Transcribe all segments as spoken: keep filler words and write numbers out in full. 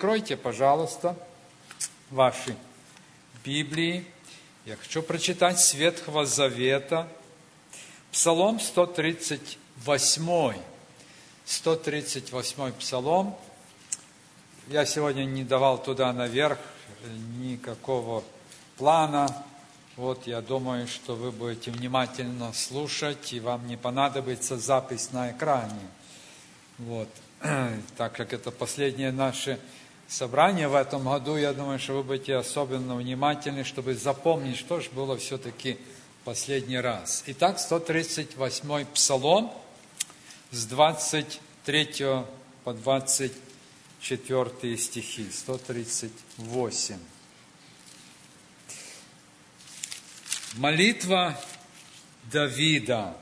Откройте, пожалуйста, ваши Библии. Я хочу прочитать с Ветхого Завета Псалом сто тридцать восемь. сто тридцать восьмой Псалом. Я сегодня не давал туда наверх никакого плана. Вот, я думаю, что вы будете внимательно слушать, и вам не понадобится запись на экране. Вот. Так как это последнее наше собрание в этом году, я думаю, что вы будете особенно внимательны, чтобы запомнить, что же было все-таки последний раз. Итак, сто тридцать восьмой Псалом с двадцать третьего по двадцать четвёртые стихи. сто тридцать восемь. Молитва Давида.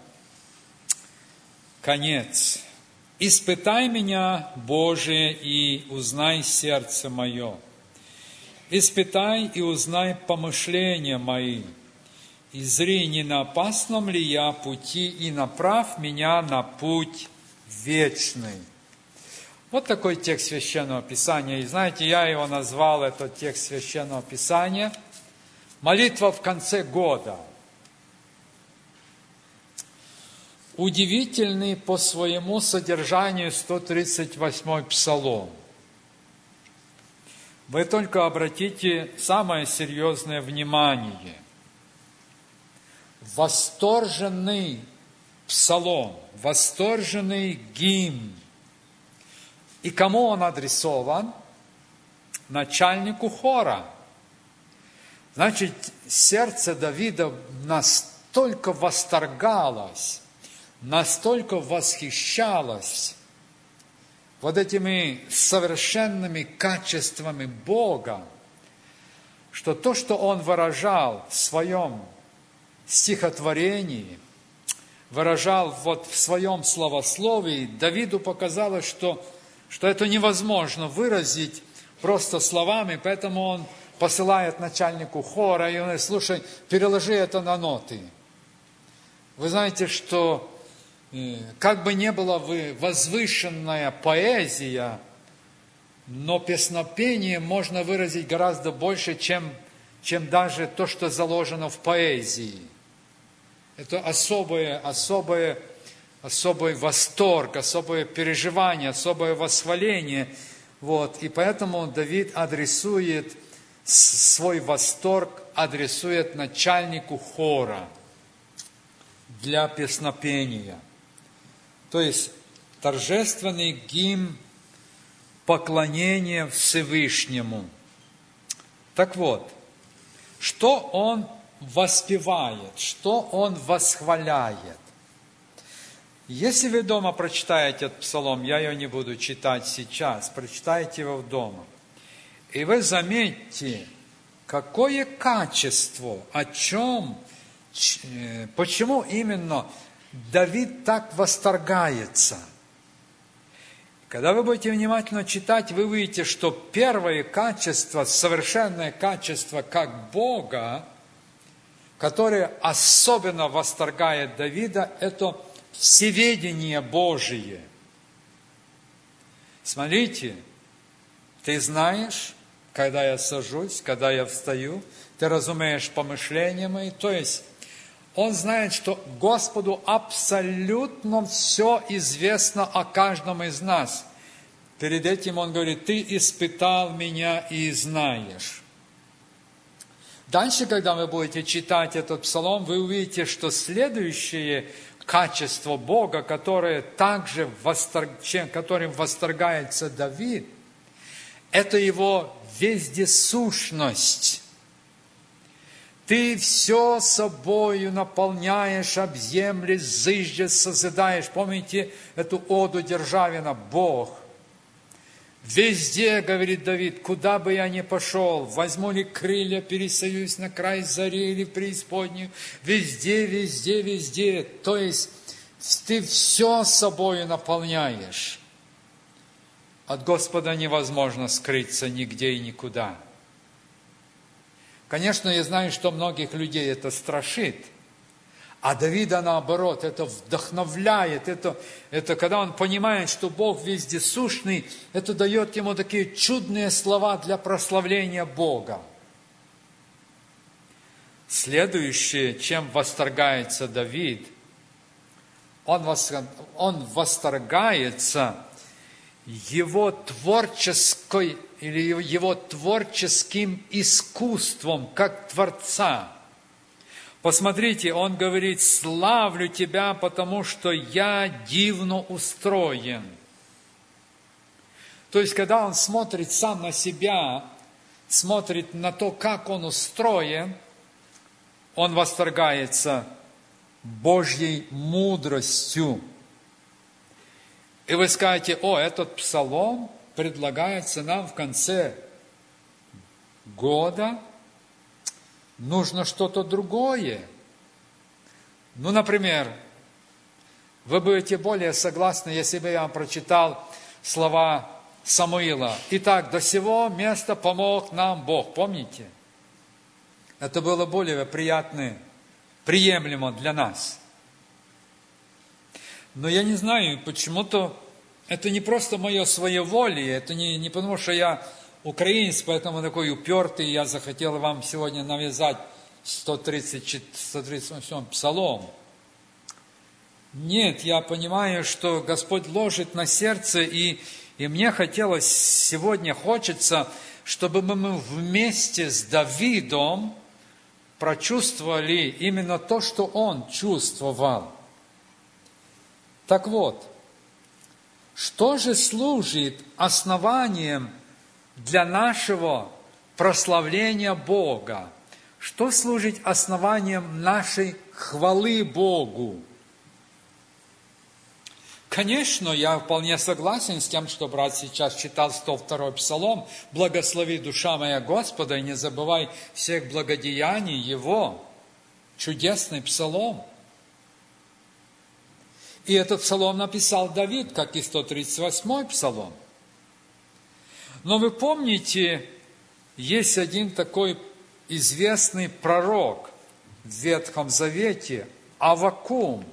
Конец. «Испытай меня, Боже, и узнай сердце мое. Испытай и узнай помышления мои. И зри, не на опасном ли я пути, и направь меня на путь вечный». Вот такой текст Священного Писания. И знаете, я его назвал, этот текст Священного Писания, «Молитва в конце года». Удивительный по своему содержанию сто тридцать восьмой Псалом. Вы только обратите самое серьезное внимание. Восторженный псалом, восторженный гимн. И кому он адресован? Начальнику хора. Значит, сердце Давида настолько восторгалось, настолько восхищалось вот этими совершенными качествами Бога, что то, что он выражал в своем стихотворении, выражал вот в своем словословии, Давиду показалось, что, что это невозможно выразить просто словами, поэтому он посылает начальнику хора, и он говорит: слушай, переложи это на ноты. Вы знаете, что как бы ни была возвышенная поэзия, но песнопение можно выразить гораздо больше, чем, чем даже то, что заложено в поэзии. Это особое, особое, особый восторг, особое переживание, особое восхваление. Вот. И поэтому Давид адресует свой восторг, адресует начальнику хора для песнопения. То есть торжественный гимн поклонения Всевышнему. Так вот, что он воспевает, что он восхваляет? Если вы дома прочитаете этот псалом, я ее не буду читать сейчас, прочитайте его дома, и вы заметите, какое качество, о чем, почему именно Давид так восторгается. Когда вы будете внимательно читать, вы увидите, что первое качество, совершенное качество как Бога, которое особенно восторгает Давида, это всеведение Божие. Смотрите, ты знаешь, когда я сажусь, когда я встаю, ты разумеешь помышления мои, то есть он знает, что Господу абсолютно все известно о каждом из нас. Перед этим он говорит: ты испытал меня и знаешь. Дальше, когда вы будете читать этот псалом, вы увидите, что следующее качество Бога, которое также восторг... которым восторгается Давид, это его вездесущность. Ты все собою наполняешь, объемлешь, зыждешь, созидаешь. Помните эту оду Державина? Бог. Везде, говорит Давид, куда бы я ни пошел, возьму ли крылья, пересоюсь на край зари или преисподнюю, везде, везде, везде. То есть ты все собою наполняешь. От Господа невозможно скрыться нигде и никуда. Конечно, я знаю, что многих людей это страшит. А Давида наоборот, это вдохновляет, это, это когда он понимает, что Бог вездесущный, это дает ему такие чудные слова для прославления Бога. Следующее, чем восторгается Давид, он, он восторгается его творческой или его творческим искусством как Творца. Посмотрите, он говорит: «Славлю Тебя, потому что я дивно устроен». То есть, когда он смотрит сам на себя, смотрит на то, как он устроен, он восторгается Божьей мудростью. И вы скажете: о, этот псалом предлагается нам в конце года, нужно что-то другое. Ну, например, вы будете более согласны, если бы я вам прочитал слова Самуила. «Итак, до сего места помог нам Бог». Помните? Это было более приятно, приемлемо для нас. Но я не знаю, почему-то это не просто мое своеволие, это не, не потому, что я украинец, поэтому такой упертый, я захотел вам сегодня навязать сто тридцать восьмой псалом. Нет, я понимаю, что Господь ложит на сердце, и, и мне хотелось сегодня, хочется, чтобы мы вместе с Давидом прочувствовали именно то, что он чувствовал. Так вот, что же служит основанием для нашего прославления Бога? Что служит основанием нашей хвалы Богу? Конечно, я вполне согласен с тем, что брат сейчас читал сто второй псалом. «Благослови, душа моя, Господа, и не забывай всех благодеяний Его». Чудесный псалом. И этот псалом написал Давид, как и сто тридцать восьмой псалом. Но вы помните, есть один такой известный пророк в Ветхом Завете, Аввакум.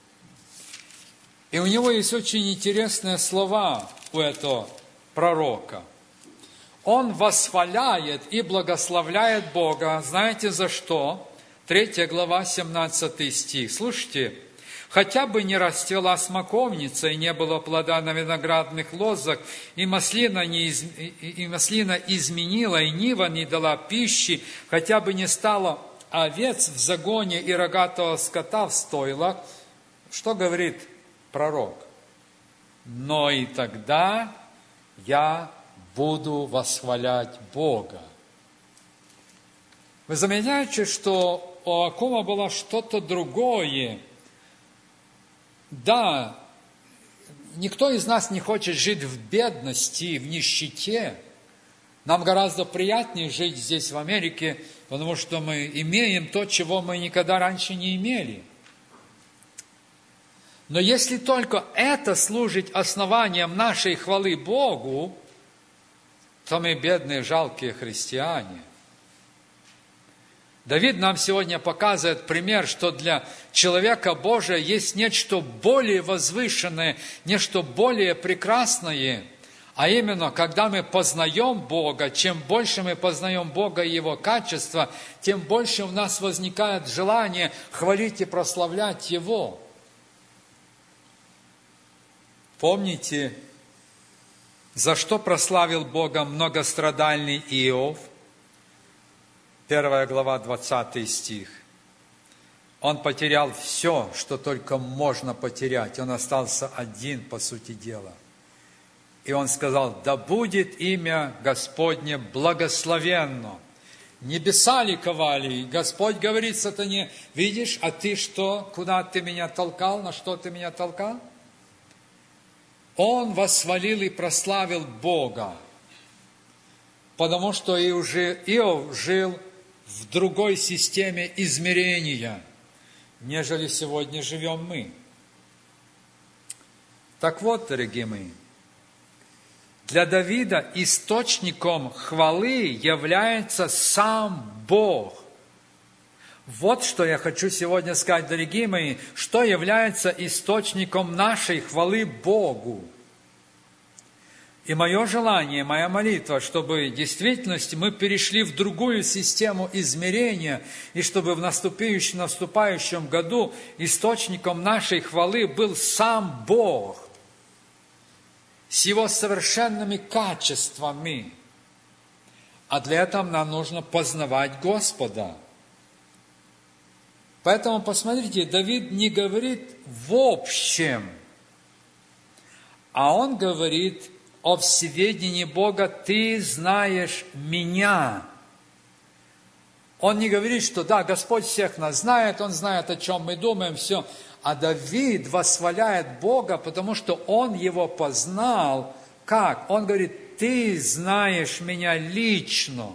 И у него есть очень интересные слова у этого пророка. Он восхваляет и благословляет Бога. Знаете за что? Третья глава, семнадцатый стих. Слушайте. «Хотя бы не расцвела смоковница, и не было плода на виноградных лозах, и маслина, не из... и маслина изменила, и нива не дала пищи, хотя бы не стало овец в загоне и рогатого скота в стойлах». Что говорит пророк? «Но и тогда я буду восхвалять Бога». Вы замечаете, что у Аввакума было что-то другое. Да, никто из нас не хочет жить в бедности, в нищете. Нам гораздо приятнее жить здесь, в Америке, потому что мы имеем то, чего мы никогда раньше не имели. Но если только это служит основанием нашей хвалы Богу, то мы бедные, жалкие христиане. Давид нам сегодня показывает пример, что для человека Божия есть нечто более возвышенное, нечто более прекрасное. А именно, когда мы познаем Бога, чем больше мы познаем Бога и Его качества, тем больше у нас возникает желание хвалить и прославлять Его. Помните, за что прославил Бога многострадальный Иов? Первая глава, двадцатый стих. Он потерял все, что только можно потерять. Он остался один, по сути дела. И он сказал: «Да будет имя Господне благословенно». Небеса ликовали. Господь говорит сатане: «Видишь, а ты что? Куда ты меня толкал? На что ты меня толкал?» Он восхвалил и прославил Бога, потому что Иов жил в другой системе измерения, нежели сегодня живем мы. Так вот, дорогие мои, для Давида источником хвалы является сам Бог. Вот что я хочу сегодня сказать, дорогие мои, что является источником нашей хвалы Богу. И мое желание, моя молитва, чтобы в действительности мы перешли в другую систему измерения, и чтобы в наступающем, наступающем году источником нашей хвалы был сам Бог с Его совершенными качествами. А для этого нам нужно познавать Господа. Поэтому, посмотрите, Давид не говорит в общем, а он говорит о всеведении Бога: «Ты знаешь меня». Он не говорит, что да, Господь всех нас знает, Он знает, о чем мы думаем, все. А Давид восхваляет Бога, потому что он его познал. Как? Он говорит: «Ты знаешь меня лично».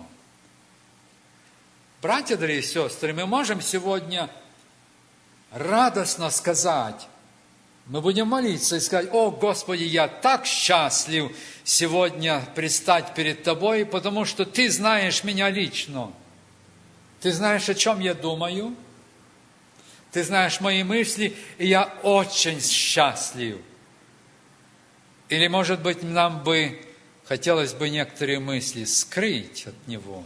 Братья, дорогие сестры, мы можем сегодня радостно сказать, мы будем молиться и сказать: «О, Господи, я так счастлив сегодня предстать перед Тобой, потому что Ты знаешь меня лично. Ты знаешь, о чем я думаю, Ты знаешь мои мысли, и я очень счастлив». Или, может быть, нам бы хотелось бы некоторые мысли скрыть от Него.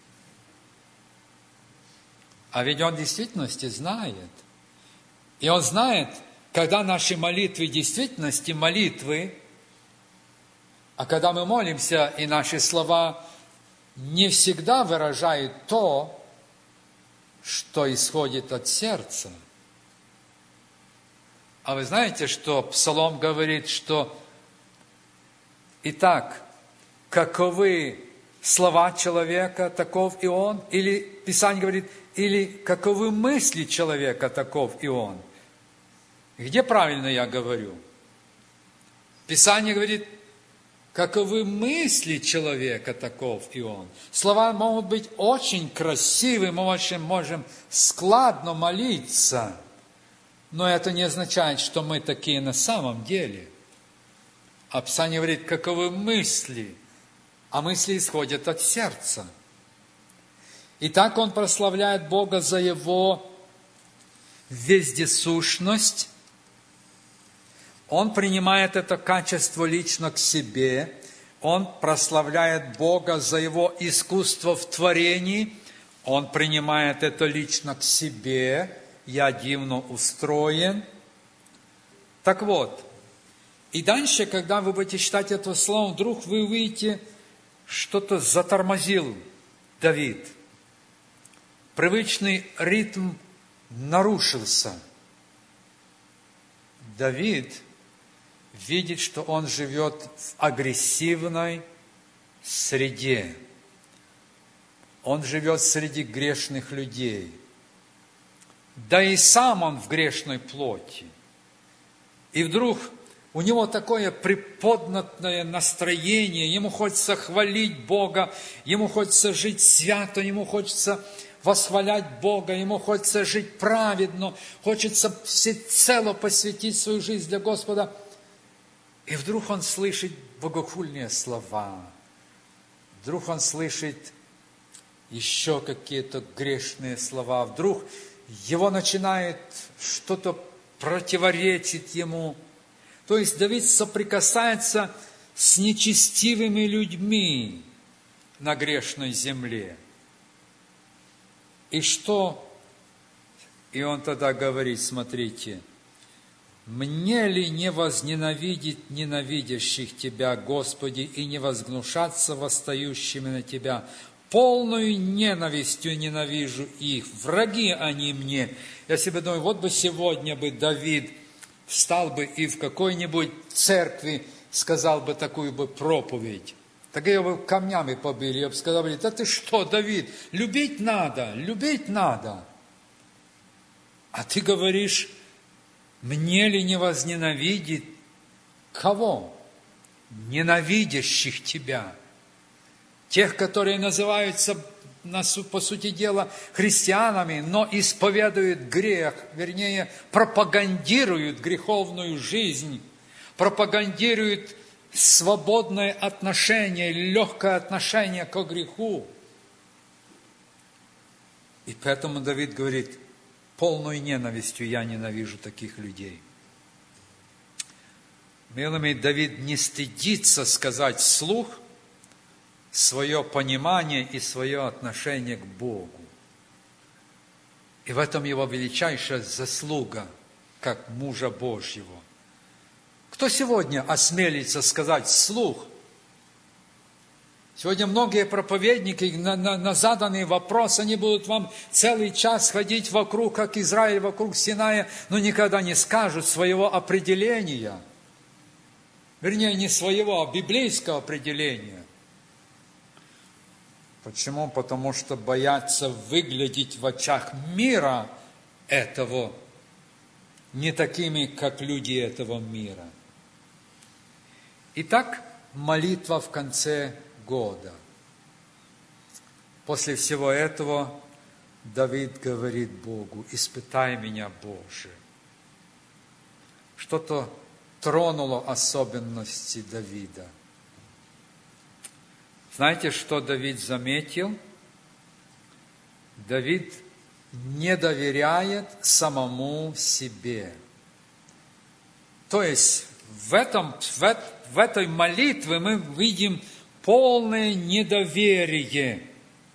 А ведь Он в действительности знает. И Он знает, когда наши молитвы в действительности молитвы, а когда мы молимся, и наши слова не всегда выражают то, что исходит от сердца. А вы знаете, что Псалом говорит, что «Итак, каковы слова человека, таков и он». Или Писание говорит: «Или каковы мысли человека, таков и он». Где правильно я говорю? Писание говорит: «Каковы мысли человека, таков и он». Слова могут быть очень красивы, мы очень можем складно молиться, но это не означает, что мы такие на самом деле. А Писание говорит: «Каковы мысли», а мысли исходят от сердца. И так он прославляет Бога за Его вездесущность. Он принимает это качество лично к себе. Он прославляет Бога за Его искусство в творении. Он принимает это лично к себе. «Я дивно устроен». Так вот, и дальше, когда вы будете читать это слово, вдруг вы увидите, что-то затормозил Давид. Привычный ритм нарушился. Давид видит, что он живет в агрессивной среде. Он живет среди грешных людей. Да и сам он в грешной плоти. И вдруг у него такое приподнятое настроение, ему хочется хвалить Бога, ему хочется жить свято, ему хочется восхвалять Бога, ему хочется жить праведно, хочется всецело посвятить свою жизнь для Господа. И вдруг он слышит богохульные слова, вдруг он слышит еще какие-то грешные слова, вдруг его начинает что-то противоречить ему. То есть Давид соприкасается с нечестивыми людьми на грешной земле. И что? И он тогда говорит: смотрите: «Мне ли не возненавидеть ненавидящих Тебя, Господи, и не возгнушаться восстающими на Тебя? Полную ненавистью ненавижу их, враги они мне». Я себе думаю, вот бы сегодня бы Давид встал бы и в какой-нибудь церкви сказал бы такую бы проповедь. Так ее бы камнями побили, я бы сказал: да ты что, Давид, любить надо, любить надо. А ты говоришь: мне ли не возненавидеть кого? Ненавидящих тебя. Тех, которые называются, по сути дела, христианами, но исповедуют грех, вернее, пропагандируют греховную жизнь, пропагандируют свободное отношение, легкое отношение к греху. И поэтому Давид говорит, полной ненавистью я ненавижу таких людей. Милыми, Давид не стыдится сказать вслух свое понимание и свое отношение к Богу. И в этом его величайшая заслуга, как мужа Божьего. Кто сегодня осмелится сказать вслух? Сегодня многие проповедники на, на, на заданный вопрос, они будут вам целый час ходить вокруг, как Израиль вокруг Синая, но никогда не скажут своего определения. Вернее, не своего, а библейского определения. Почему? Потому что боятся выглядеть в очах мира этого не такими, как люди этого мира. Итак, молитва в конце года. После всего этого Давид говорит Богу, испытай меня, Боже. Что-то тронуло особенности Давида. Знаете, что Давид заметил? Давид не доверяет самому себе. То есть в, этом, в, в этой молитве мы видим полное недоверие.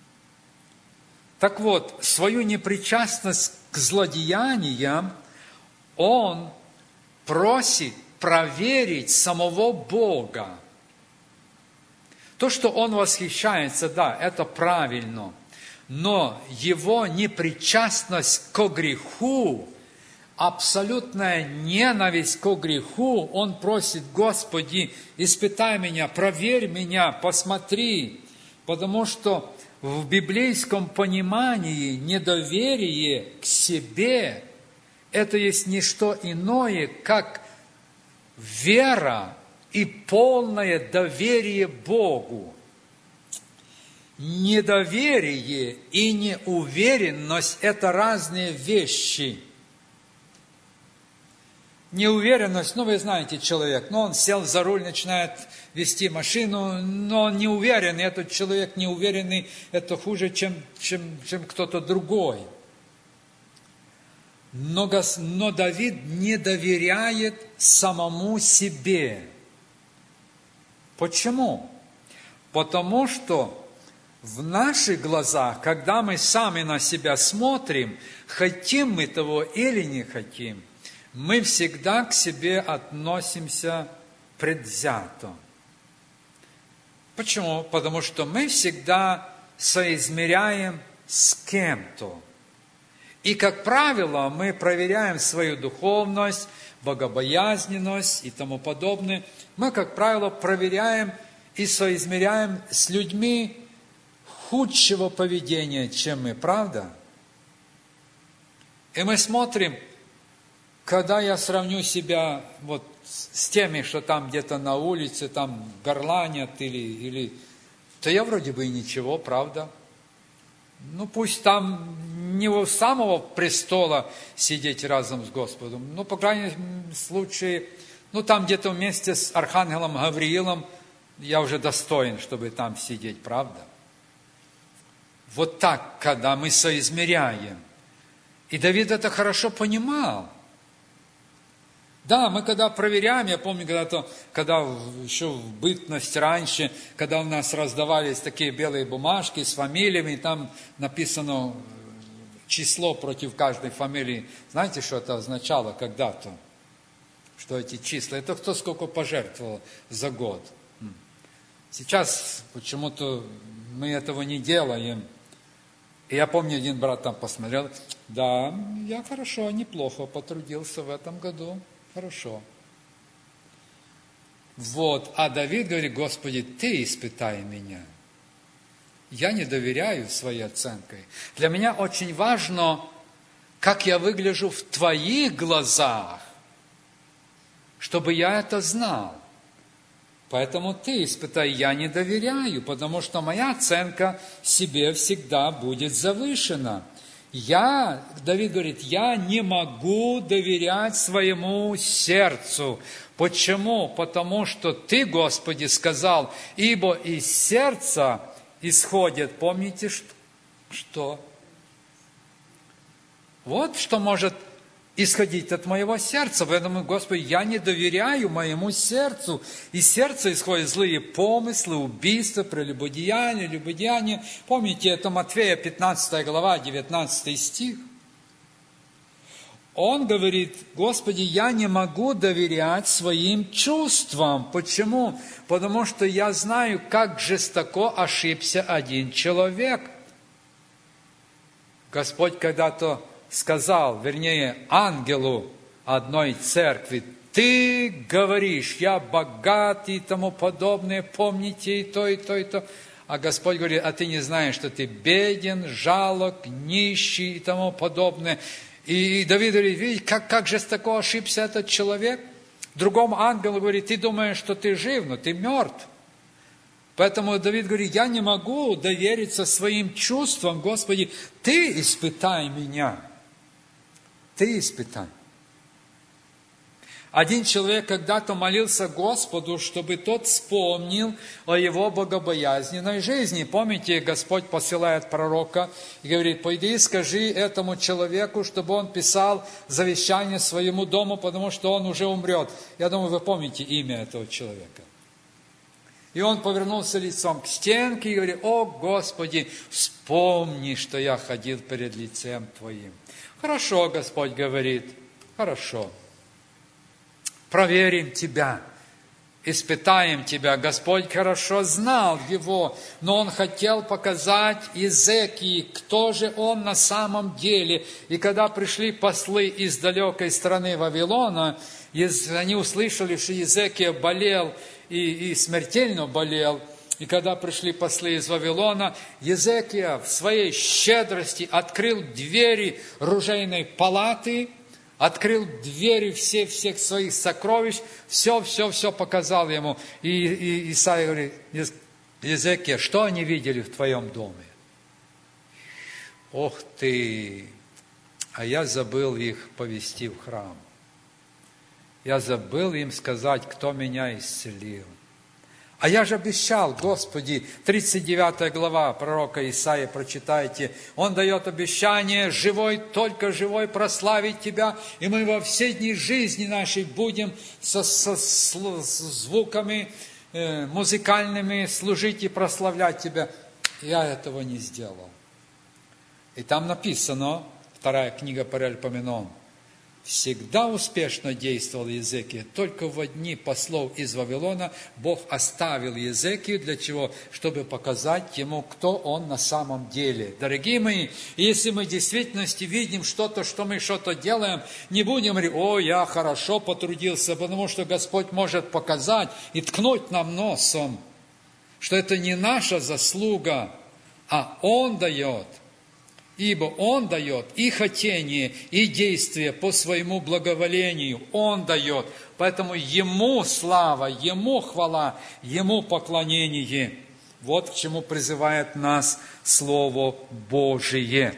Так вот, свою непричастность к злодеяниям он просит проверить самого Бога. То, что он восхищается, да, это правильно, но его непричастность к греху, абсолютная ненависть к греху, он просит, Господи, испытай меня, проверь меня, посмотри, потому что в библейском понимании недоверие к себе – это есть не что иное, как вера и полное доверие Богу. Недоверие и неуверенность – это разные вещи. Неуверенность, ну вы знаете, человек, ну он сел за руль, начинает вести машину, но он не уверен, и этот человек неуверенный, это хуже, чем, чем, чем кто-то другой. Но, но Давид не доверяет самому себе. Почему? Потому что в наших глазах, когда мы сами на себя смотрим, хотим мы того или не хотим, мы всегда к себе относимся предвзято. Почему? Потому что мы всегда соизмеряем с кем-то. И, как правило, мы проверяем свою духовность, богобоязненность и тому подобное. Мы, как правило, проверяем и соизмеряем с людьми худшего поведения, чем мы, правда? И мы смотрим, когда я сравню себя вот с теми, что там где-то на улице, там горланят или, или... то я вроде бы и ничего, правда? Ну, пусть там не у самого престола сидеть разом с Господом, но, по крайней случае, ну, там где-то вместе с архангелом Гавриилом я уже достоин, чтобы там сидеть, правда? Вот так, когда мы соизмеряем. И Давид это хорошо понимал. Да, мы когда проверяем, я помню, когда-то, когда еще в бытность раньше, когда у нас раздавались такие белые бумажки с фамилиями, там написано число против каждой фамилии. Знаете, что это означало когда-то? Что эти числа, это кто сколько пожертвовал за год. Сейчас почему-то мы этого не делаем. И я помню, один брат там посмотрел, да, я хорошо, неплохо потрудился в этом году. Хорошо. Вот. А Давид говорит, Господи, Ты испытай меня. Я не доверяю своей оценкой. Для меня очень важно, как я выгляжу в Твоих глазах, чтобы я это знал. Поэтому Ты испытай, я не доверяю, потому что моя оценка себе всегда будет завышена. Я, Давид говорит, я не могу доверять своему сердцу. Почему? Потому что Ты, Господи, сказал, ибо из сердца исходит, помните, что? Вот что может исходить от моего сердца. Поэтому, Господи, я не доверяю моему сердцу. Из сердца исходят злые помыслы, убийства, прелюбодеяния, любодеяния. Помните, это Матфея пятнадцатая глава, девятнадцатый стих. Он говорит: Господи, я не могу доверять своим чувствам. Почему? Потому что я знаю, как жестоко ошибся один человек. Господь когда-то сказал, вернее, ангелу одной церкви: ты говоришь, я богат и тому подобное, помните и то, и то, и то. А Господь говорит: а ты не знаешь, что ты беден, жалок, нищий и тому подобное. И Давид говорит: видите, как, как жестоко ошибся этот человек. Другому ангелу говорит: ты думаешь, что ты жив, но ты мертв. Поэтому Давид говорит: я не могу довериться своим чувствам. Господи, ты испытай меня. Ты испытай. Один человек когда-то молился Господу, чтобы тот вспомнил о его богобоязненной жизни. Помните, Господь посылает пророка и говорит: пойди и скажи этому человеку, чтобы он писал завещание своему дому, потому что он уже умрет. Я думаю, вы помните имя этого человека. И он повернулся лицом к стенке и говорит: о, Господи, вспомни, что я ходил перед лицем Твоим. Хорошо, Господь говорит, хорошо. Проверим тебя, испытаем тебя. Господь хорошо знал его, но он хотел показать Иезекии, кто же он на самом деле. И когда пришли послы из далекой страны Вавилона, они услышали, что Иезекия болел и, и смертельно болел. И когда пришли послы из Вавилона, Иезекия в своей щедрости открыл двери ружейной палаты, открыл двери всех, всех своих сокровищ, все, все, все показал ему. И, и Исаия говорит: Иезекия, что они видели в твоем доме? Ох ты! А я забыл их повести в храм. Я забыл им сказать, кто меня исцелил. А я же обещал, Господи, тридцать девятая глава пророка Исаии, прочитайте. Он дает обещание: живой, только живой прославить Тебя, и мы во все дни жизни нашей будем со, со, со звуками э, музыкальными служить и прославлять Тебя. Я этого не сделал. И там написано, вторая книга Паралипоменон: всегда успешно действовал Иезекия. Только в дни послов из Вавилона Бог оставил Иезекию. Для чего? Чтобы показать ему, кто он на самом деле. Дорогие мои, если мы в действительности видим что-то, что мы что-то делаем, не будем говорить: о, я хорошо потрудился, потому что Господь может показать и ткнуть нам носом, что это не наша заслуга, а Он дает. Ибо Он дает и хотение, и действие по своему благоволению. Он дает. Поэтому Ему слава, Ему хвала, Ему поклонение. Вот к чему призывает нас Слово Божие.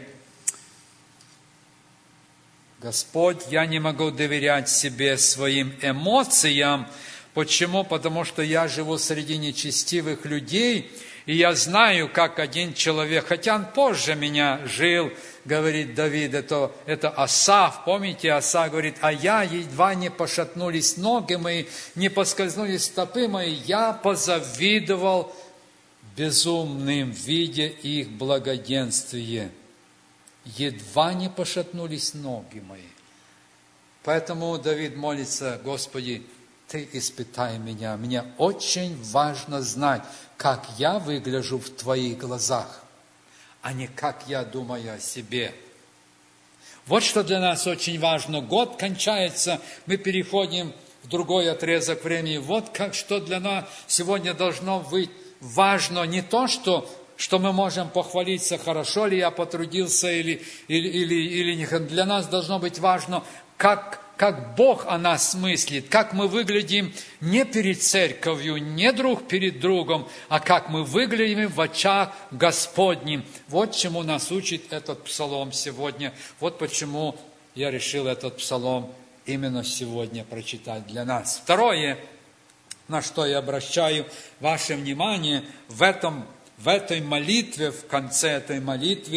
Господь, я не могу доверять себе, своим эмоциям. Почему? Потому что я живу среди нечестивых людей, и я знаю, как один человек, хотя он позже меня жил, говорит Давид, это, это Асаф, помните, Асаф говорит: а я едва не пошатнулись ноги мои, не поскользнулись стопы мои, я позавидовал безумным, видя их благоденствие. Едва не пошатнулись ноги мои. Поэтому Давид молится: Господи, Ты испытай меня. Мне очень важно знать, как я выгляжу в Твоих глазах, а не как я думаю о себе. Вот что для нас очень важно. Год кончается, мы переходим в другой отрезок времени. Вот как, что для нас сегодня должно быть важно. Не то, что, что мы можем похвалиться, хорошо ли я потрудился или, или, или, или нет. Для нас должно быть важно, как как Бог о нас мыслит, как мы выглядим не перед церковью, не друг перед другом, а как мы выглядим в очах Господним. Вот чему нас учит этот псалом сегодня. Вот почему я решил этот псалом именно сегодня прочитать для нас. Второе, на что я обращаю ваше внимание, в, этом, в этой молитве, в конце этой молитвы,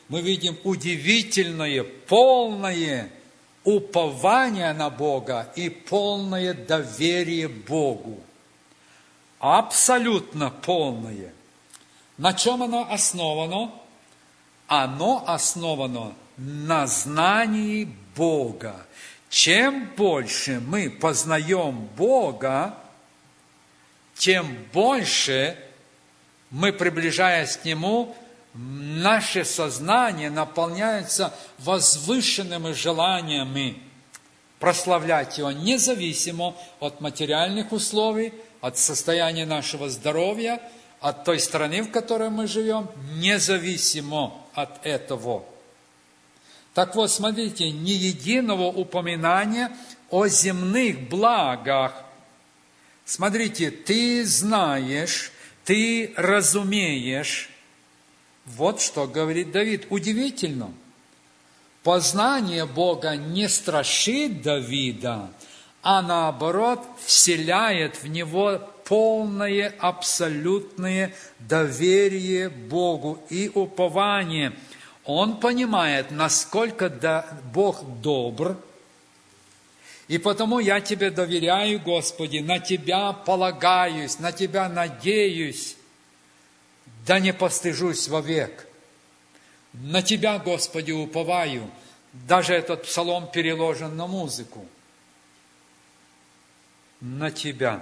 мы видим удивительное, полное упование на Бога и полное доверие Богу. Абсолютно полное. На чем оно основано? Оно основано на знании Бога. Чем больше мы познаем Бога, тем больше мы, приближаясь к Нему, наше сознание наполняется возвышенными желаниями прославлять Его независимо от материальных условий, от состояния нашего здоровья, от той страны, в которой мы живем, независимо от этого. Так вот, смотрите, ни единого упоминания о земных благах. Смотрите, ты знаешь, ты разумеешь. Вот что говорит Давид. Удивительно. Познание Бога не страшит Давида, а наоборот вселяет в него полное, абсолютное доверие Богу и упование. Он понимает, насколько Бог добр, и потому я Тебе доверяю, Господи, на Тебя полагаюсь, на Тебя надеюсь, да не постыжусь вовек. На Тебя, Господи, уповаю. Даже этот псалом переложен на музыку. На Тебя.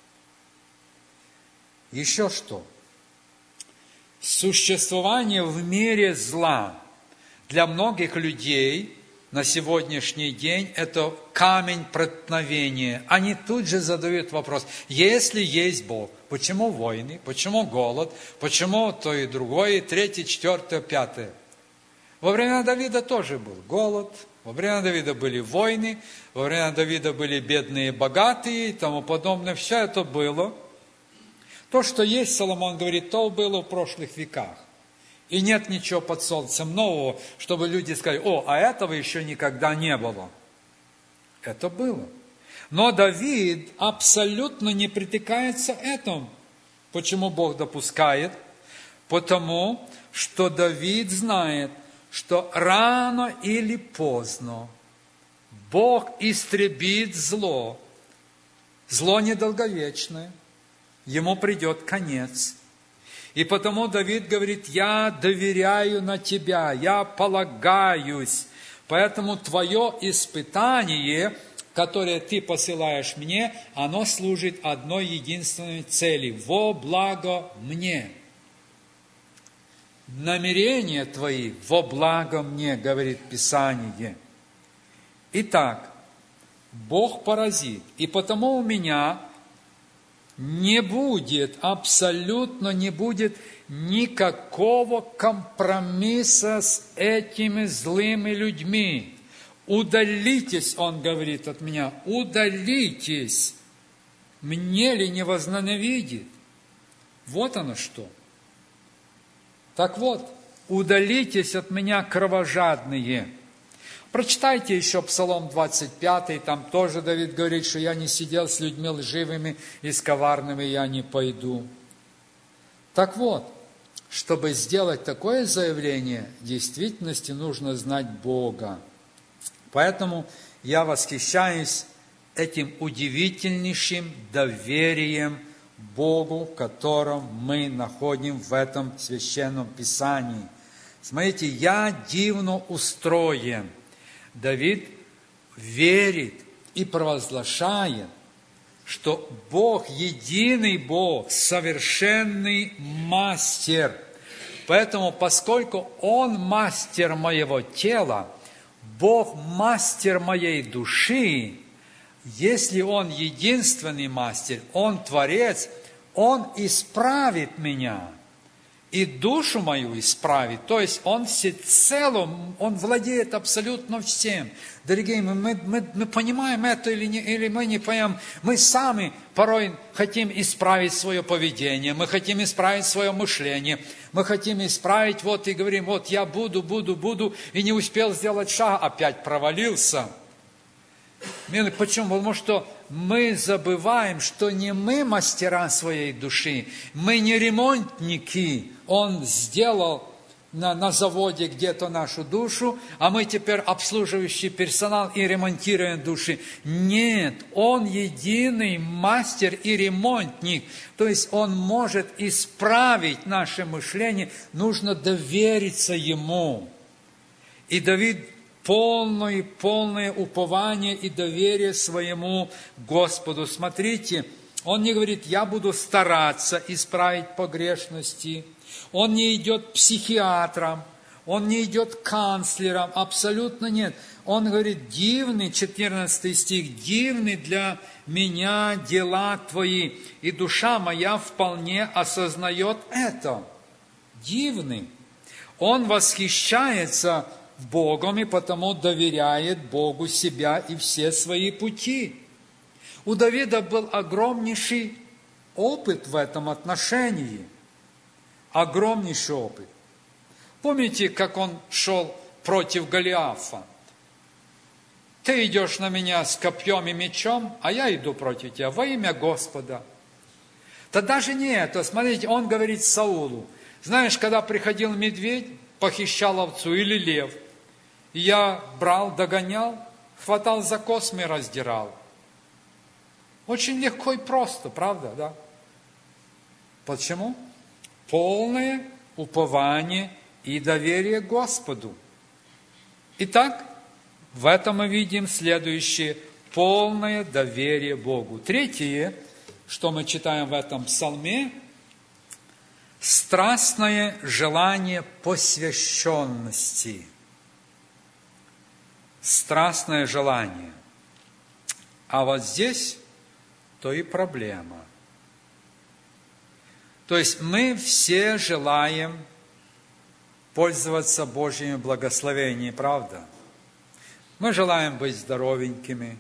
Еще что? Существование в мире зла для многих людей на сегодняшний день – это камень преткновения. Они тут же задают вопрос, если есть Бог, почему войны, почему голод, почему то и другое, и третье, четвертое, пятое. Во времена Давида тоже был голод, во времена Давида были войны, во времена Давида были бедные, богатые и тому подобное. Все это было. То, что есть, Соломон говорит, то было в прошлых веках. И нет ничего под солнцем нового, чтобы люди сказали, о, а этого еще никогда не было. Это было. Но Давид абсолютно не притыкается этому. Почему Бог допускает? Потому что Давид знает, что рано или поздно Бог истребит зло. Зло недолговечное. Ему придет конец. И потому Давид говорит, я доверяю на Тебя, я полагаюсь. Поэтому Твое испытание, которое Ты посылаешь мне, оно служит одной единственной цели – во благо мне. Намерения Твои во благо мне, говорит Писание. Итак, Бог поразит, и потому у меня не будет, абсолютно не будет никакого компромисса с этими злыми людьми. Удалитесь, он говорит от меня, удалитесь, мне ли не возненавидит? Вот оно что. Так вот, удалитесь от меня, кровожадные. Прочитайте еще Псалом двадцать пятый, там тоже Давид говорит, что я не сидел с людьми лживыми и с коварными, я не пойду. Так вот, чтобы сделать такое заявление, в действительности нужно знать Бога. Поэтому я восхищаюсь этим удивительнейшим доверием Богу, в котором мы находим в этом священном Писании. Смотрите, я дивно устроен. Давид верит и провозглашает, что Бог, единый Бог, совершенный мастер. Поэтому, поскольку Он мастер моего тела, Бог мастер моей души, если Он единственный мастер, Он творец, Он исправит меня. И душу мою исправит. То есть Он всецело, Он владеет абсолютно всем. Дорогие, мы, мы, мы понимаем это или, не, или мы не понимаем. Мы сами порой хотим исправить свое поведение, мы хотим исправить свое мышление, мы хотим исправить, вот и говорим, вот я буду, буду, буду, и не успел сделать шаг, опять провалился. Почему? Потому что мы забываем, что не мы мастера своей души, мы не ремонтники. Он сделал на, на заводе где-то нашу душу, а мы теперь обслуживающий персонал и ремонтируем души. Нет, Он единый мастер и ремонтник. То есть Он может исправить наше мышление. Нужно довериться Ему. И Давид полное, полное упование и доверие своему Господу. Смотрите, он не говорит, я буду стараться исправить погрешности. Он не идет к психиатрам, он не идет к канцлерам, абсолютно нет. Он говорит, дивный, четырнадцатый стих, дивный для меня дела Твои, и душа моя вполне осознает это. Дивный. Он восхищается Богом и потому доверяет Богу себя и все свои пути. У Давида был огромнейший опыт в этом отношении. Огромнейший опыт. Помните, как он шел против Голиафа? Ты идешь на меня с копьем и мечом, а я иду против тебя во имя Господа. Да даже не это. Смотрите, он говорит Саулу. Знаешь, когда приходил медведь, похищал овцу или лев, и я брал, догонял, хватал за космы, раздирал. Очень легко и просто, правда, да? Почему? Полное упование и доверие Господу. Итак, в этом мы видим следующее: полное доверие Богу. Третье, что мы читаем в этом псалме, страстное желание посвященности. Страстное желание. А вот здесь то и проблема. То есть мы все желаем пользоваться Божьими благословениями, правда? Мы желаем быть здоровенькими.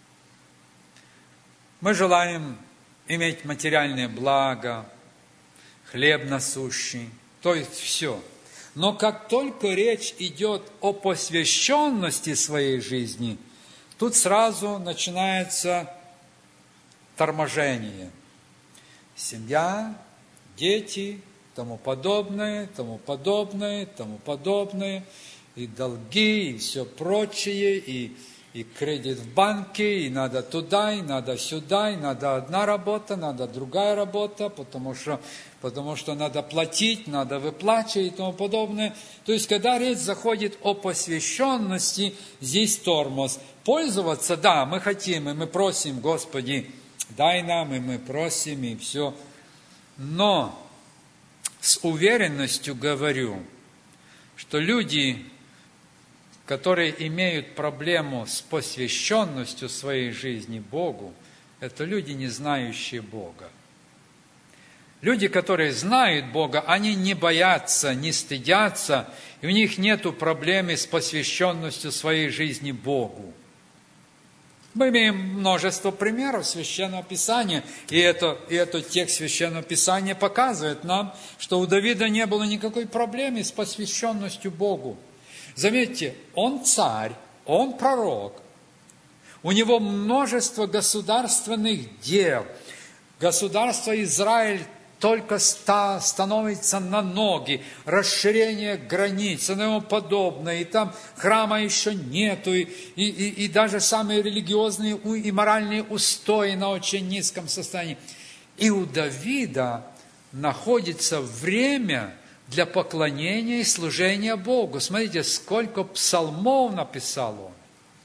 Мы желаем иметь материальное благо, хлеб насущий, то есть все. Но как только речь идет о посвященности своей жизни, тут сразу начинается торможение. Семья, дети, тому подобное, тому подобное, тому подобное, и долги, и все прочее, и, и кредит в банке, и надо туда, и надо сюда, и надо одна работа, надо другая работа, потому что, потому что надо платить, надо выплачивать и тому подобное. То есть, когда речь заходит о посвященности, здесь тормоз. Пользоваться, да, мы хотим, и мы просим, Господи, дай нам, и мы просим, и все. Но с уверенностью говорю, что люди, которые имеют проблему с посвященностью своей жизни Богу, это люди, не знающие Бога. Люди, которые знают Бога, они не боятся, не стыдятся, и у них нет проблемы с посвященностью своей жизни Богу. Мы имеем множество примеров Священного Писания, и, это, и этот текст Священного Писания показывает нам, что у Давида не было никакой проблемы с посвященностью Богу. Заметьте, он царь, он пророк, у него множество государственных дел. Государство Израиль только ста, становится на ноги, расширение границ и тому подобное, и там храма еще нету, и, и, и даже самые религиозные и моральные устои на очень низком состоянии. И у Давида находится время для поклонения и служения Богу. Смотрите, сколько псалмов написал он.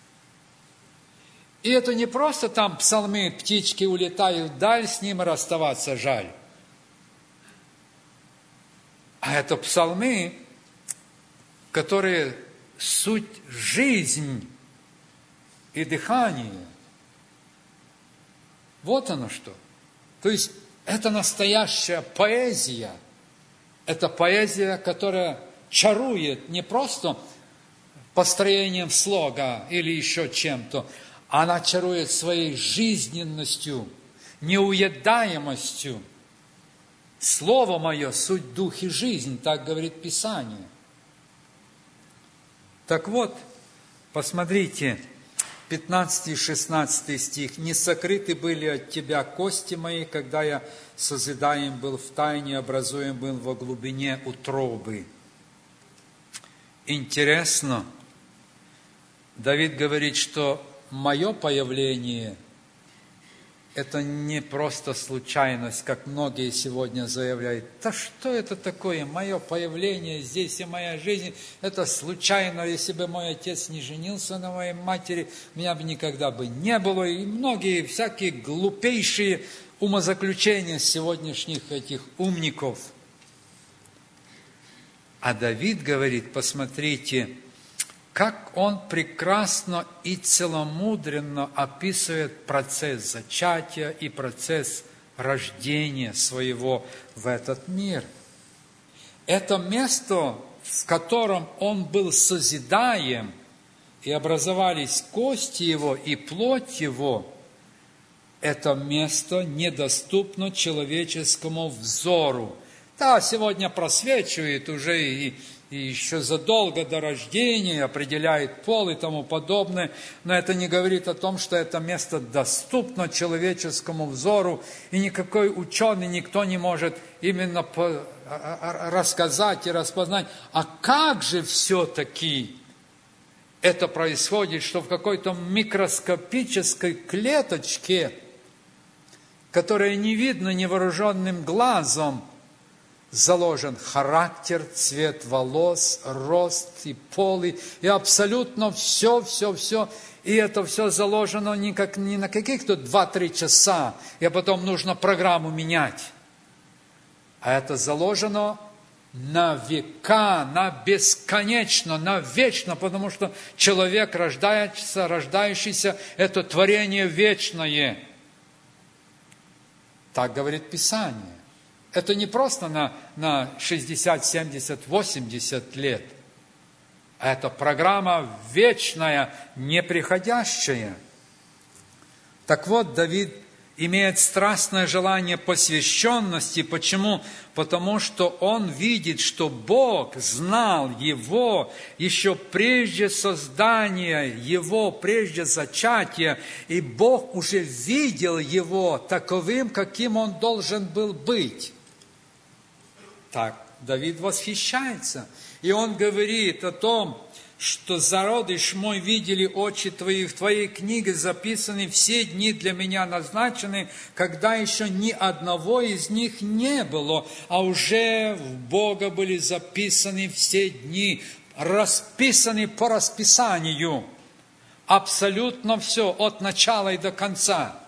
И это не просто там псалмы, птички улетают вдаль, с ним расставаться жаль. А это псалмы, которые суть жизнь и дыхание. Вот оно что. То есть это настоящая поэзия. Это поэзия, которая чарует не просто построением слога или еще чем-то, она чарует своей жизненностью, неуедаемостью. Слово мое, суть дух и жизнь, так говорит Писание. Так вот, посмотрите, пятнадцатый и шестнадцатый стих. «Не сокрыты были от тебя кости мои, когда я созидаем был в тайне, образуем был во глубине утробы». интересно, Давид говорит, что мое появление – это не просто случайность, как многие сегодня заявляют. Да что это такое? Мое появление здесь и моя жизнь – это случайно. Если бы мой отец не женился на моей матери, меня бы никогда бы не было. И многие всякие глупейшие умозаключения сегодняшних этих умников. А Давид говорит, посмотрите, как он прекрасно и целомудренно описывает процесс зачатия и процесс рождения своего в этот мир. Это место, в котором он был созидаем, и образовались кости его и плоть его, это место недоступно человеческому взору. Да, сегодня просвечивает уже и, и еще задолго до рождения, определяет пол и тому подобное, но это не говорит о том, что это место доступно человеческому взору, и никакой ученый, никто не может именно по, рассказать и распознать, а как же все-таки это происходит, что в какой-то микроскопической клеточке, которая не видно невооруженным глазом, заложен характер, цвет волос, рост и пол, и, и абсолютно все, все, все. И это все заложено не, как, не на каких-то два-три часа, и потом нужно программу менять. А это заложено на века, на бесконечно, на вечно, потому что человек, рождающийся, рождающийся, это творение вечное. Так говорит Писание. Это не просто на, на шестьдесят, семьдесят, восемьдесят лет. А это программа вечная, неприходящая. Так вот, Давид имеет страстное желание посвященности. Почему? Потому что он видит, что Бог знал его еще прежде создания его, прежде зачатия, и Бог уже видел его таковым, каким он должен был быть. Так, Давид восхищается, и он говорит о том, что зародыш мой видели очи твои, в твоей книге записаны все дни для меня назначены, когда еще ни одного из них не было, а уже в Бога были записаны все дни, расписаны по расписанию, абсолютно все, от начала и до конца,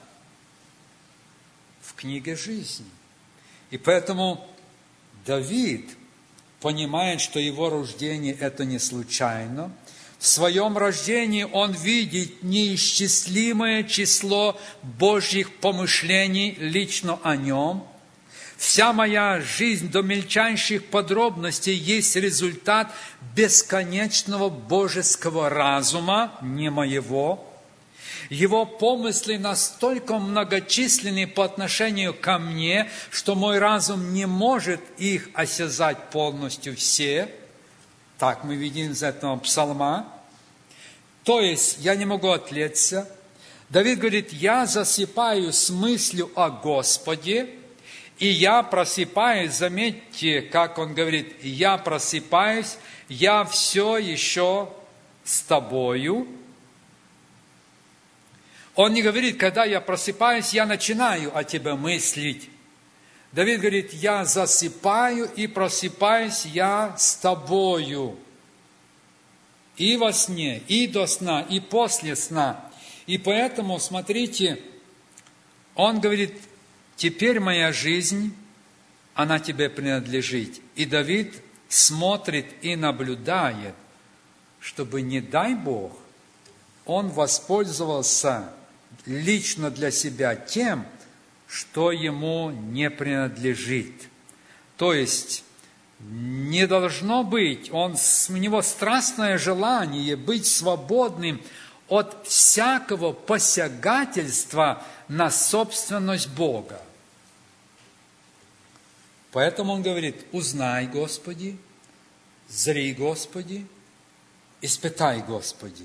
в книге жизни. И поэтому Давид понимает, что его рождение – это не случайно. В своем рождении он видит неисчислимое число Божьих помышлений лично о нем. Вся моя жизнь до мельчайших подробностей есть результат бесконечного божеского разума, не моего. Его помыслы настолько многочисленны по отношению ко мне, что мой разум не может их осязать полностью все. Так мы видим из этого псалма. То есть, я не могу отвлечься. Давид говорит, я засыпаю с мыслью о Господе, и я просыпаюсь, заметьте, как он говорит, я просыпаюсь, я все еще с тобою. Он не говорит, когда я просыпаюсь, я начинаю о тебе мыслить. Давид говорит, я засыпаю и просыпаюсь я с тобою. И во сне, и до сна, и после сна. И поэтому, смотрите, он говорит, теперь моя жизнь, она тебе принадлежит. И Давид смотрит и наблюдает, чтобы, не дай Бог, он воспользовался лично для себя тем, что ему не принадлежит. То есть, не должно быть, он, у него страстное желание быть свободным от всякого посягательства на собственность Бога. Поэтому он говорит, узнай, Господи, зри, Господи, испытай, Господи.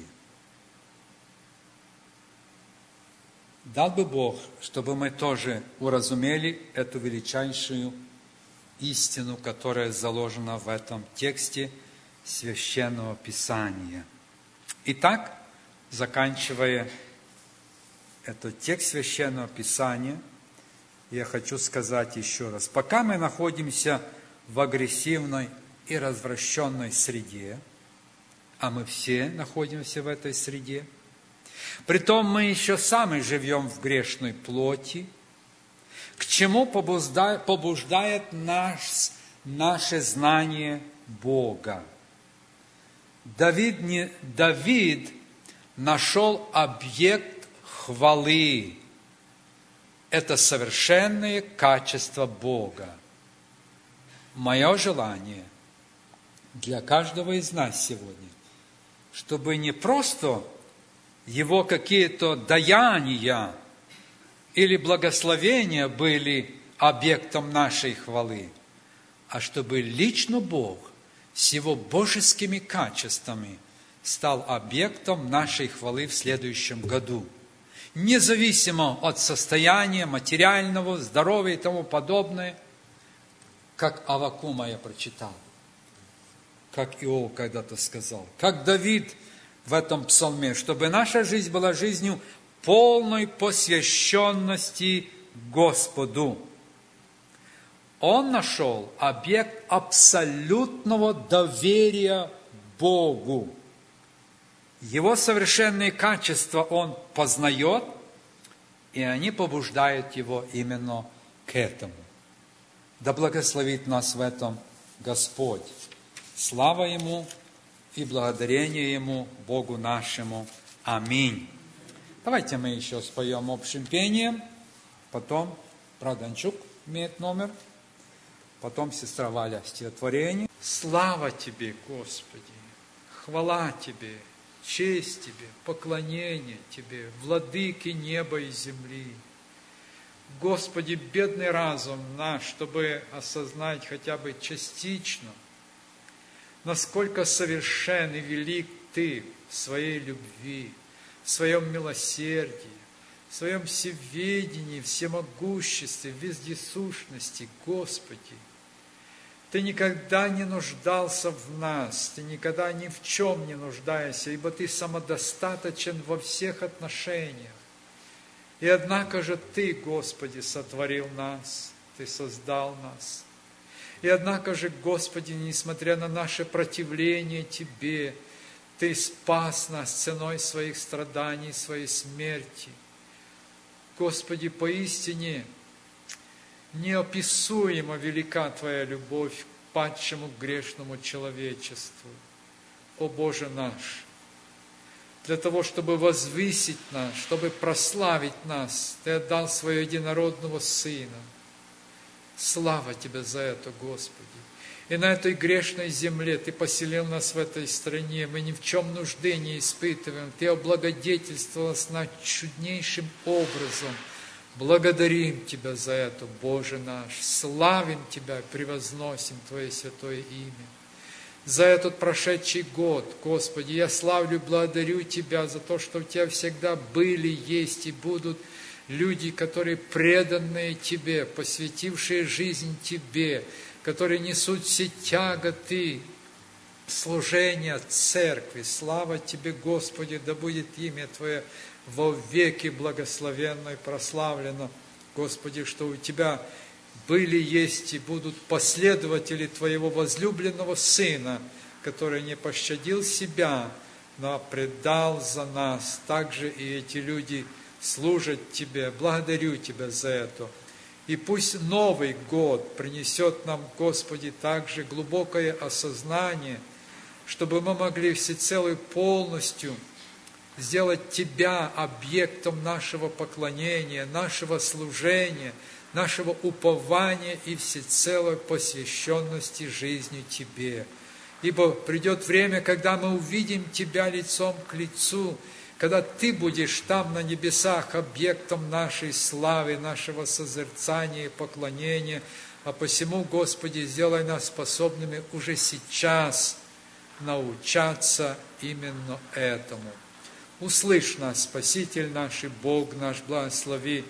Дал бы Бог, чтобы мы тоже уразумели эту величайшую истину, которая заложена в этом тексте Священного Писания. Итак, заканчивая этот текст Священного Писания, я хочу сказать еще раз. Пока мы находимся в агрессивной и развращенной среде, а мы все находимся в этой среде, притом мы еще сами живем в грешной плоти, к чему побуждает нас наше знание Бога. Давид, не, Давид нашел объект хвалы. Это совершенные качества Бога. Мое желание для каждого из нас сегодня, чтобы не просто его какие-то даяния или благословения были объектом нашей хвалы, а чтобы лично Бог с Его божескими качествами стал объектом нашей хвалы в следующем году. Независимо от состояния материального, здоровья и тому подобное, как Аввакума я прочитал, как Иов когда-то сказал, как Давид в этом псалме, чтобы наша жизнь была жизнью полной посвященности Господу. Он нашел объект абсолютного доверия Богу. Его совершенные качества он познает, и они побуждают его именно к этому. Да благословит нас в этом Господь. Слава Ему и благодарение Ему, Богу нашему. Аминь. Давайте мы еще споем общим пением. Потом брат Данчук имеет номер. Потом сестра Валя стихотворение. Слава Тебе, Господи! Хвала Тебе! Честь Тебе, поклонение Тебе, владыке неба и земли. Господи, бедный разум наш, чтобы осознать хотя бы частично, насколько совершен и велик Ты в своей любви, в своем милосердии, в своем всеведении, всемогуществе, вездесущности, Господи. Ты никогда не нуждался в нас, Ты никогда ни в чем не нуждаешься, ибо Ты самодостаточен во всех отношениях. И однако же Ты, Господи, сотворил нас, Ты создал нас. И однако же, Господи, несмотря на наше противление Тебе, Ты спас нас ценой своих страданий, своей смерти. Господи, поистине неописуемо велика Твоя любовь к падшему грешному человечеству. О Боже наш! Для того, чтобы возвысить нас, чтобы прославить нас, Ты отдал Своего единородного Сына. Слава Тебе за это, Господи! И на этой грешной земле Ты поселил нас в этой стране. Мы ни в чем нужды не испытываем. Ты облагодетельствовал нас чуднейшим образом. Благодарим Тебя за это, Боже наш. Славим Тебя, превозносим Твое святое имя. За этот прошедший год, Господи, я славлю, благодарю Тебя за то, что у Тебя всегда были, есть и будут люди, которые преданные Тебе, посвятившие жизнь Тебе, которые несут все тяготы служения церкви. Слава Тебе, Господи, да будет имя Твое во веки благословенно и прославлено. Господи, что у Тебя были, есть и будут последователи Твоего возлюбленного Сына, который не пощадил себя, но предал за нас. Также и эти люди служат Тебе. Благодарю Тебя за это. И пусть Новый год принесет нам, Господи, также глубокое осознание, чтобы мы могли всецело и полностью сделать Тебя объектом нашего поклонения, нашего служения, нашего упования и всецелой посвященности жизни Тебе. Ибо придет время, когда мы увидим Тебя лицом к лицу, когда Ты будешь там на небесах объектом нашей славы, нашего созерцания и поклонения. А посему, Господи, сделай нас способными уже сейчас научаться именно этому. Услышь нас, Спаситель наш и Бог наш, благослови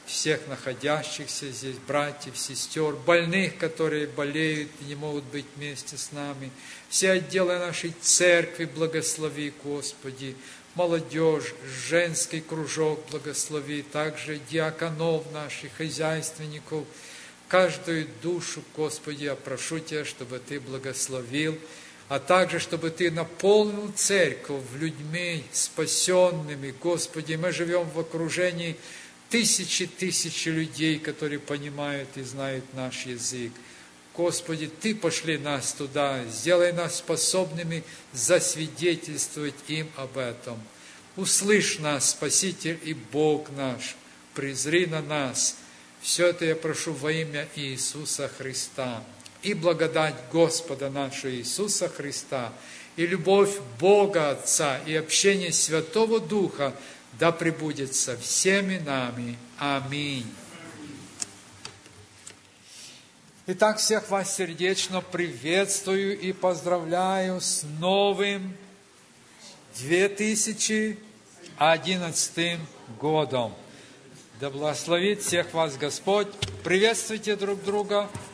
всех находящихся здесь, братьев, сестер, больных, которые болеют и не могут быть вместе с нами. Все отделы нашей церкви благослови, Господи. Молодежь, женский кружок благослови, также диаконов наших, хозяйственников, каждую душу, Господи, я прошу Тебя, чтобы Ты благословил, а также, чтобы Ты наполнил церковь людьми спасенными. Господи, мы живем в окружении тысячи тысячи людей, которые понимают и знают наш язык. Господи, Ты пошли нас туда, сделай нас способными засвидетельствовать им об этом. Услышь нас, Спаситель и Бог наш, презри на нас. Все это я прошу во имя Иисуса Христа. И благодать Господа нашего Иисуса Христа, и любовь Бога Отца, и общение Святого Духа да пребудет со всеми нами. Аминь. Итак, всех вас сердечно приветствую и поздравляю с новым две тысячи одиннадцатым годом. Да благословит всех вас Господь. Приветствуйте друг друга.